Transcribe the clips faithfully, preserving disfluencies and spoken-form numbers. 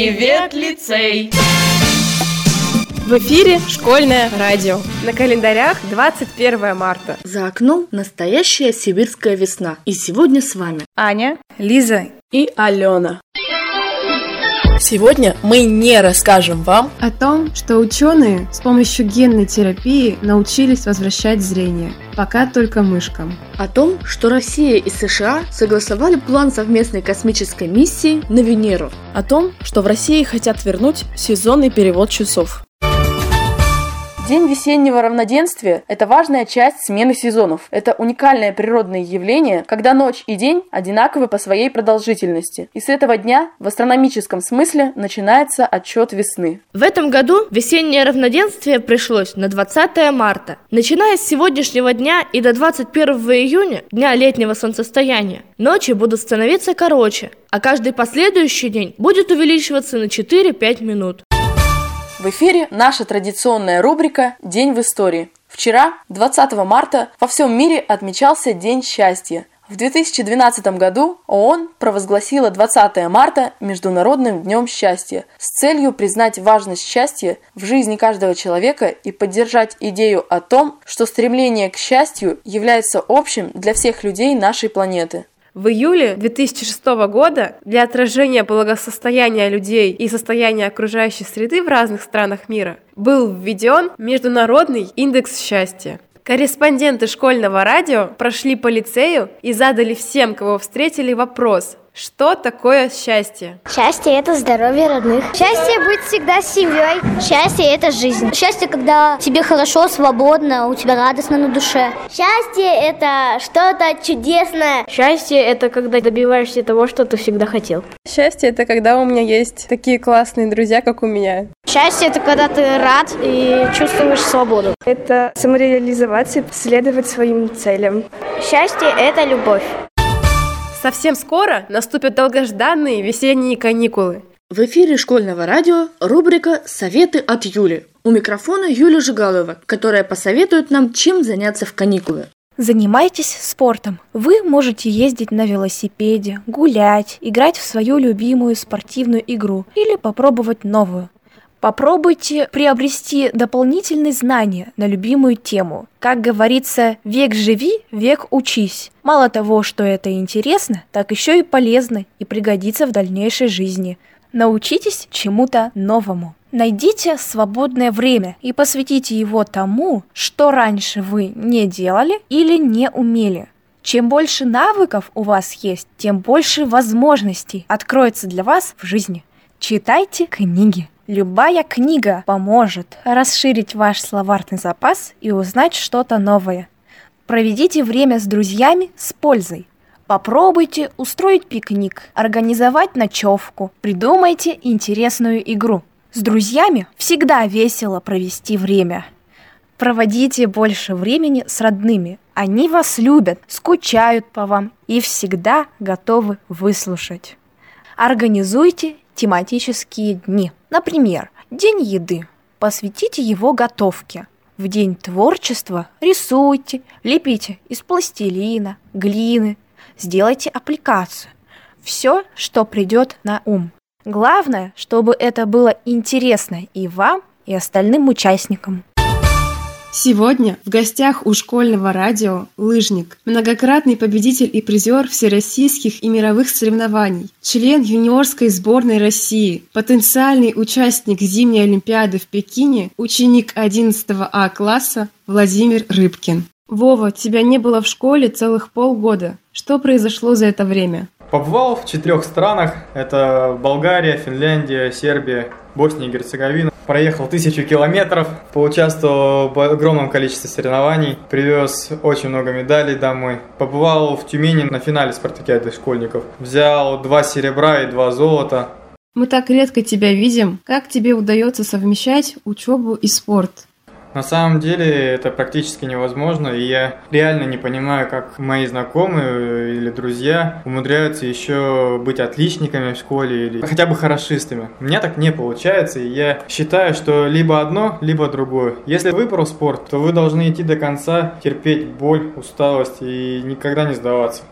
Привет, лицей! В эфире школьное радио. На календарях двадцать первое марта. За окном настоящая сибирская весна. И сегодня с вами Аня, Лиза и Алена. Сегодня мы не расскажем вам о том, что ученые с помощью генной терапии научились возвращать зрение, пока только мышкам. О том, что Россия и США согласовали план совместной космической миссии на Венеру. О том, что в России хотят вернуть сезонный перевод часов. День весеннего равноденствия – это важная часть смены сезонов. Это уникальное природное явление, когда ночь и день одинаковы по своей продолжительности. И с этого дня в астрономическом смысле начинается отсчет весны. В этом году весеннее равноденствие пришлось на двадцатое марта. Начиная с сегодняшнего дня и до двадцать первого июня, дня летнего солнцестояния, ночи будут становиться короче, а каждый последующий день будет увеличиваться на четыре-пять минут. В эфире наша традиционная рубрика «День в истории». Вчера, двадцатого марта, во всем мире отмечался День счастья. В две тысячи двенадцатом году ООН провозгласила двадцатое марта Международным днем счастья с целью признать важность счастья в жизни каждого человека и поддержать идею о том, что стремление к счастью является общим для всех людей нашей планеты. В июле две тысячи шестого года для отражения благосостояния людей и состояния окружающей среды в разных странах мира был введен Международный индекс счастья. Корреспонденты школьного радио прошли по лицею и задали всем, кого встретили, вопрос: что такое счастье? Счастье – это здоровье родных. Счастье быть всегда с семьей. Счастье – это жизнь. Счастье, когда тебе хорошо, свободно, у тебя радостно на душе. Счастье – это что-то чудесное. Счастье – это когда добиваешься того, что ты всегда хотел. Счастье – это когда у меня есть такие классные друзья, как у меня. Счастье – это когда ты рад и чувствуешь свободу. Это самореализоваться, следовать своим целям. Счастье – это любовь. Совсем скоро наступят долгожданные весенние каникулы. В эфире школьного радио рубрика «Советы от Юли». У микрофона Юля Жигалова, которая посоветует нам, чем заняться в каникулы. Занимайтесь спортом. Вы можете ездить на велосипеде, гулять, играть в свою любимую спортивную игру или попробовать новую. Попробуйте приобрести дополнительные знания на любимую тему. Как говорится, век живи, век учись. Мало того, что это интересно, так еще и полезно и пригодится в дальнейшей жизни. Научитесь чему-то новому. Найдите свободное время и посвятите его тому, что раньше вы не делали или не умели. Чем больше навыков у вас есть, тем больше возможностей откроется для вас в жизни. Читайте книги. Любая книга поможет расширить ваш словарный запас и узнать что-то новое. Проведите время с друзьями с пользой. Попробуйте устроить пикник, организовать ночевку, придумайте интересную игру. С друзьями всегда весело провести время. Проводите больше времени с родными. Они вас любят, скучают по вам и всегда готовы выслушать. Организуйте тематические дни. Например, День еды. Посвятите его готовке. В День творчества рисуйте, лепите из пластилина, глины, сделайте аппликацию. Все, что придет на ум. Главное, чтобы это было интересно и вам, и остальным участникам. Сегодня в гостях у школьного радио лыжник, многократный победитель и призер всероссийских и мировых соревнований, член юниорской сборной России, потенциальный участник зимней олимпиады в Пекине, ученик одиннадцатого А класса Владимир Рыбкин. Вова, тебя не было в школе целых полгода. Что произошло за это время? Побывал в четырех странах. Это Болгария, Финляндия, Сербия, Босния и Герцеговина. Проехал тысячу километров, поучаствовал в огромном количестве соревнований, привез очень много медалей домой. Побывал в Тюмени на финале спартакиады школьников. Взял два серебра и два золота. Мы так редко тебя видим. Как тебе удается совмещать учебу и спорт? На самом деле это практически невозможно, и я реально не понимаю, как мои знакомые или друзья умудряются еще быть отличниками в школе или хотя бы хорошистами. У меня так не получается, и я считаю, что либо одно, либо другое. Если выбрал спорт, то вы должны идти до конца, терпеть боль, усталость и никогда не сдаваться.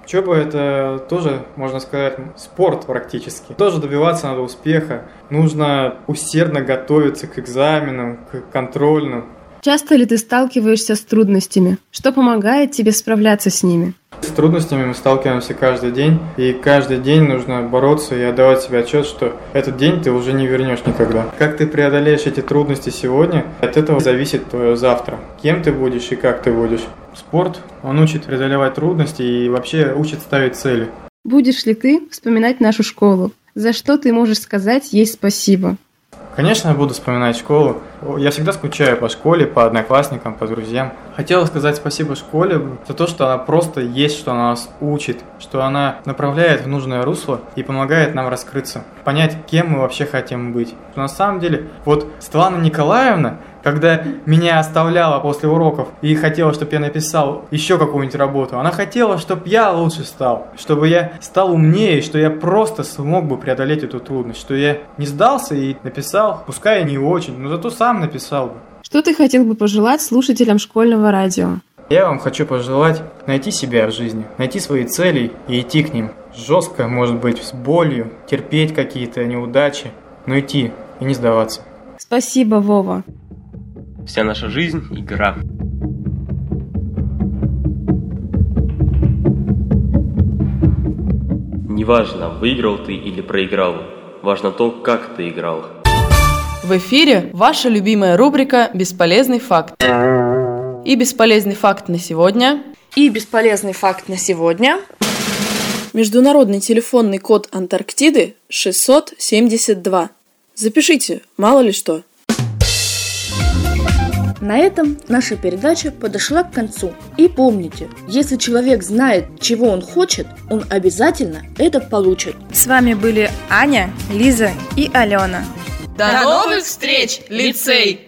Учеба – это тоже, можно сказать, спорт практически. Тоже добиваться надо успеха. Нужно усердно готовиться к экзаменам, к контрольным. Часто ли ты сталкиваешься с трудностями? Что помогает тебе справляться с ними? С трудностями мы сталкиваемся каждый день, и каждый день нужно бороться и отдавать себе отчет, что этот день ты уже не вернешь никогда. Как ты преодолеешь эти трудности сегодня, от этого зависит твое завтра. Кем ты будешь и как ты будешь. Спорт, он учит преодолевать трудности и вообще учит ставить цели. Будешь ли ты вспоминать нашу школу? За что ты можешь сказать ей спасибо? Конечно, я буду вспоминать школу. Я всегда скучаю по школе, по одноклассникам, по друзьям. Хотел сказать спасибо школе за то, что она просто есть, что она нас учит, что она направляет в нужное русло и помогает нам раскрыться, понять, кем мы вообще хотим быть. Что на самом деле, вот Светлана Николаевна, когда меня оставляла после уроков и хотела, чтобы я написал еще какую-нибудь работу, она хотела, чтобы я лучше стал, чтобы я стал умнее, что я просто смог бы преодолеть эту трудность, что я не сдался и написал, пускай и не очень, но зато сам написал бы. Что ты хотел бы пожелать слушателям школьного радио? Я вам хочу пожелать найти себя в жизни, найти свои цели и идти к ним. Жестко, может быть, с болью, терпеть какие-то неудачи, но идти и не сдаваться. Спасибо, Вова. Вся наша жизнь – игра. Неважно, выиграл ты или проиграл, важно то, как ты играл. В эфире ваша любимая рубрика «Бесполезный факт». И бесполезный факт на сегодня. И бесполезный факт на сегодня. Международный телефонный код Антарктиды шестьсот семьдесят два. Запишите, мало ли что. На этом наша передача подошла к концу. И помните, если человек знает, чего он хочет, он обязательно это получит. С вами были Аня, Лиза и Алена. До новых встреч, лицей!